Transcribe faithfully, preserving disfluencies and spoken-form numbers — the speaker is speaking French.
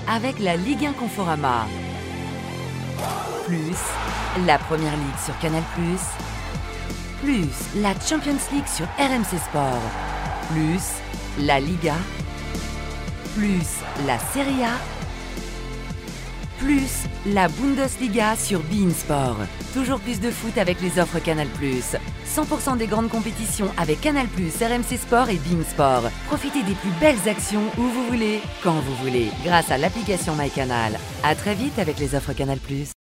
avec la Ligue un Conforama. Plus la Première Ligue sur Canal plus, plus la Champions League sur R M C Sport, plus la Liga, plus la Serie A, plus la Bundesliga sur beIN Sport. Toujours plus de foot avec les offres Canal plus. cent pour cent des grandes compétitions avec Canal plus, R M C Sport et beIN Sport. Profitez des plus belles actions où vous voulez, quand vous voulez, grâce à l'application MyCanal. À très vite avec les offres Canal plus.